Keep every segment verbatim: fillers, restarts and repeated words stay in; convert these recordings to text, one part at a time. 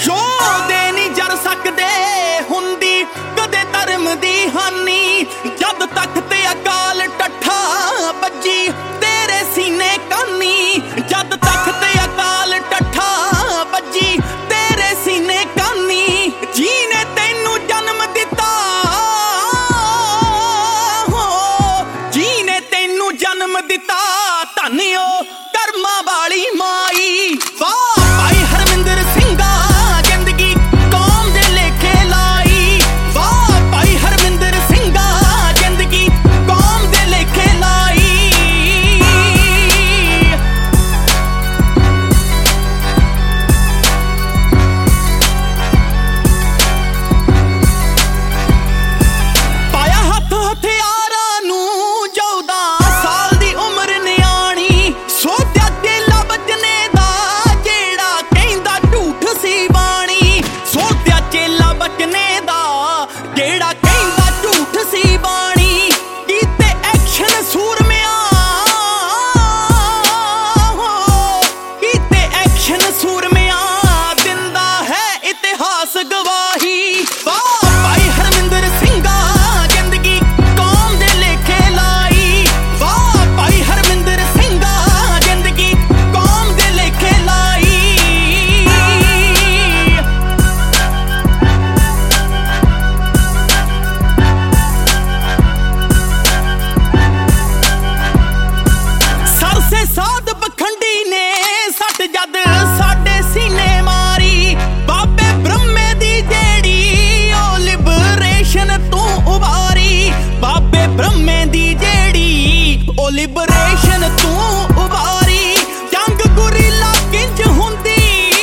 ਯੋਧੇ ਨਹੀਂ ਜਰ ਸਕਦੇ ਹੁੰਦੀ ਕਦੇ ਧਰਮ ਦੀ ਹਾਨੀ। ਜਦ ਤੱਕ ਤੇ ਅਕਾਲ ਟੱਠਾ ਵੱਜੀ ਤੇਰੇ ਸੀਨੇ ਕਾਨੀ। ਜਦ ਤੱਕ ਤੇ ਅਕਾਲ ਟੱਠਾ ਵੱਜੀ ਤੇਰੇ ਸੀਨੇ ਕਾਨੀ। ਜੀਨੇ ਤੈਨੂੰ ਜਨਮ ਦਿੱਤਾ ਹੋ, ਜੀਨੇ ਤੈਨੂੰ ਜਨਮ ਦਿੱਤਾ ਧੰਨਿਓ ਕਰਮਾਂ ਵਾਲੀ ਮਾਈ। ਵਾਹ ਭਾਈ ਹਰਮਿੰਦਰ ਸਿੰਘਾ ਜ਼ਿੰਦਗੀ ਕੌਮ ਦੇ ਲੇਖੇ ਲਾਈ। ਵਾਹ ਭਾਈ ਹਰਮਿੰਦਰ ਸਿੰਘਾ ਜ਼ਿੰਦਗੀ ਕੌਮ ਦੇ ਲੇਖੇ ਲਾਈ। ਪਾਇਆ ਹੱਥ ਹਥਿਆਰਾਂ ਨੂੰ ਚੌਦਾਂ ਸਾਲ ਦੀ ਉਮਰ ਨਿਆਣੀ। ਸੋਧਿਆ ਚੇਲਾ ਬਚਨੇ ਦਾ ਜਿਹੜਾ ਕਹਿੰਦਾ ਝੂਠ ਸੀ ਬਾਣੀ। ਸੋਧਿਆ ਚੇਲਾ ਬਚਨੇ ਦਾ ਜਿਹੜਾ ਕਹਿੰਦਾ ਝੂਠ ਸੀ ਬਾਣੀ। ਕੀਤੇ ਐਕਸ਼ਨ ਸੂਰਮਿਆਂ ਹੋ, ਕੀਤੇ ਐਕਸ਼ਨ ਸੂਰਮਿਆਂ ਦਿੰਦਾ ਹੈ ਇਤਿਹਾਸ ਗਵਾਹੀ। ਵਾਹ ਭਾਈ ਹਰਮਿੰਦਰ ਸਿੰਘਾ ਜ਼ਿੰਦਗੀ ਕੌਮ ਦੇ ਲੇਖੇ ਲਾਈ। ਵਾਹ ਭਾਈ ਹਰਮਿੰਦਰ ਸਿੰਘਾ ਜ਼ਿੰਦਗੀ ਕੌਮ ਦੇ ਲੇਖੇ ਲਾਈ। ਸਰਸੇ ਸਾਧ ਪਖੰਡੀ ਨੇ ਸੱਟ ਜਦ ਸਾਡੇ ਸੀਨੇ ਮਾਰੀ। ਬਾਬੇ ਬ੍ਰਹਮੇ ਦੀ ਜਿਹੜੀ ਉਹ ਲਿਬਰੇਸ਼ਨ ਤੂੰ ਉਭਾਰੀ। ਬਾਬੇ ਬ੍ਰਹਮੇ ਦੀ ਜਿਹੜੀ ਉਹ ਲਿਬਰੇਸ਼ਨ ਤੂੰ ਉਭਾਰੀ। ਜੰਗ ਗੁਰੀਲਾ ਕਿੰਜ ਹੁੰਦੀ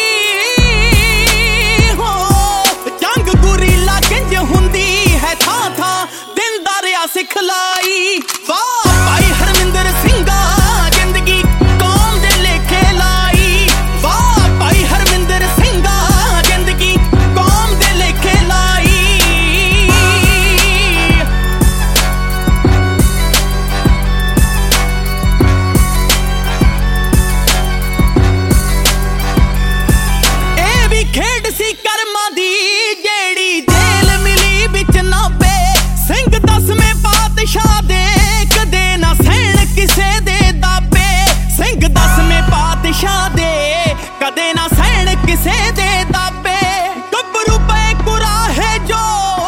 ਹੋ, ਜੰਗ ਗੁਰੀਲਾ ਕਿੰਜ ਹੁੰਦੀ ਹੈ ਥਾਂ ਥਾਂ ਦਿੰਦਾ ਰਿਹਾ ਸਿਖਲਾਈ। ਵਾਹ ਭਾਈ ਹਰਮਿੰਦਰ ਸਿੰਘਾ ਜ਼ਿੰਦਗੀ ਕੌਮ ਦੇ ਲੇਖੇ ਲਾਈ। ਵਾਹ ਭਾਈ ਹਰਮਿੰਦਰ ਸਿੰਘਾ ਜ਼ਿੰਦਗੀ ਕੌਮ ਦੇ ਲੇਖੇ ਲਾਈ। ਇਹ ਵੀ ਖੇਡ ਸੀ ਕਰਮਾਂ ਦੀ ਜਿਹੜੀ ਜੇਲ ਮਿਲੀ ਵਿੱਚ ਨਾਭੇ। ਸਿੰਘ ਦਸਵੇਂ ਪਾਤਸ਼ਾਹ ਦੇ ਕਦੇ ਨਾ ਸਹਿਣ ਕਿਸੇ ਦੇ ਦਾਬੇ। ਸਿੰਘ ਦਸਵੇਂ ਪਾਤਸ਼ਾਹ ਦੇ ਕਦੇ ਨਾ ਸਹਿਣ ਕਿਸੇ ਦੇ ਦਾਬੇ। ਗੱਭਰੂ ਪਏ ਕੁਰਾਹੇ ਜੋ,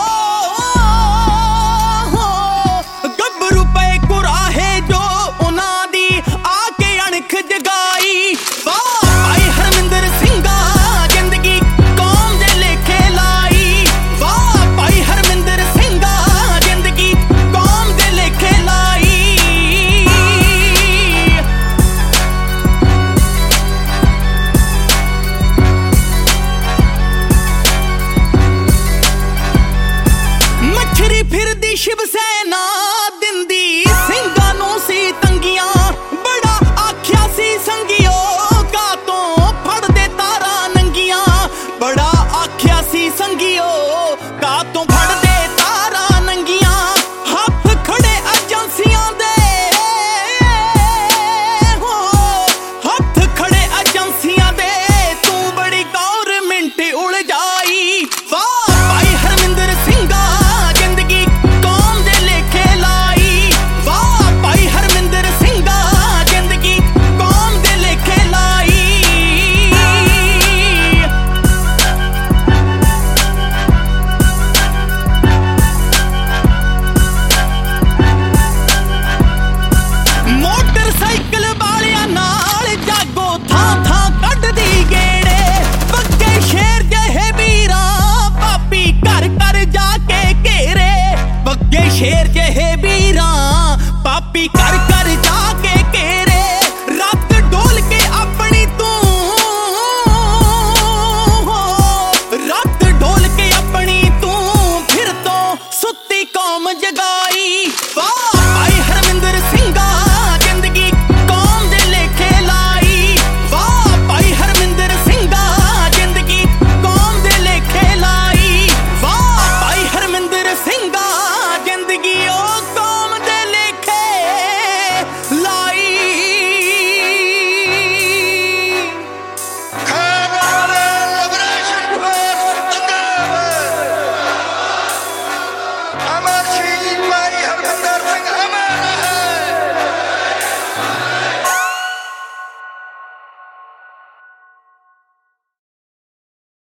ਗੱਭਰੂ ਪਏ ਕੁਰਾਹੇ ਜੋ ਉਹਨਾਂ ਦੀ ਆ ਕੇ ਅਣਖ ਜਗਾਈ। ਵਾਹ ਭਾਈ ਹਰਮਿੰਦਰ ਸਿੰਘਾ ਜ਼ਿੰਦਗੀ ਕੌਮ ਦੇ ਲੇਖੇ ਲਾਈ। ਵਾਹ ਭਾਈ ਹਰਮਿੰਦਰ ਸਿੰਘਾ ਜ਼ਿੰਦਗੀ ਕੌਮ ਦੇ ਲੇਖੇ ਲਾਈ। ਮੱਛਰੀ ਫਿਰਦੀ ਸ਼ਿਵ ਸੈਨਾ ਦਿੰਦੀ ਸਿੰਘਾਂ ਨੂੰ ਸੀ ਤੰਗੀਆਂ। ਬੜਾ ਆਖਿਆ ਸੀ ਸੰਗਿਓ ਕਾਤੋਂ ਫੜਦੇ ਤਾਰਾਂ ਨੰਗੀਆਂ। ਬੜਾ ਆਖਿਆ ਸੀ ਸੰਗਿਓ ਕਾਤੋਂ ਫੜਦੇ ਤਾਰਾਂ ਨੰਗੀਆਂ। ਹੱਥ ਖੜੇ ਏਜੰਸੀਆਂ ਦੇ ਹੋ, ਹੱਥ ਖੜੇ ਏਜੰਸੀਆਂ ਦੇ ਤੂੰ ਬੜੀ ਗੌਰਮਿੰਟ ਉਲਝਾਈ। ਵਾਹ ਭਾਈ ਹਰਮਿੰਦਰ ਸਿੰਘਾ ਜ਼ਿੰਦਗੀ ਕੌਮ ਦੇ ਲੇਖੇ ਲਾਈ। ਵਾਹ ਭਾਈ ਹਰਮਿੰਦਰ ਸਿੰਘਾ ਜ਼ਿੰਦਗੀ ਕੌਮ ਦੇ ਲੇਖੇ ਲਾਈ। ਮੋਟਰਸਾਈਕਲ ਵਾਲਿਆਂ ਨਾਲ ਜਾਗੋ ਥਾਂ ਥਾਂ ਕੱਢਦੀ ਗੇੜੇ। ਬੱਗੇ ਸ਼ੇਰ ਜਿਹੇ ਵੀਰਾਂ ਪਾਪੀ ਘਰ ਘਰ ਜਾ ਕੇ ਘੇਰੇ। ਬੱਗੇ ਸ਼ੇਰ ਜਿਹੇ ਵੀਰਾਂ ਪਾਪੀ ਘਰ ਘਰ ਜਾ ਕੇ ਘੇਰੇ। ਰੱਤ ਡੋਲ ਕੇ ਆਪਣੀ ਤੂੰ ਹੋ, ਰੱਤ ਡੋਲ ਕੇ ਆਪਣੀ ਤੂੰ ਫਿਰ ਤੋਂ ਸੁੱਤੀ ਕੌਮ ਜਗਾ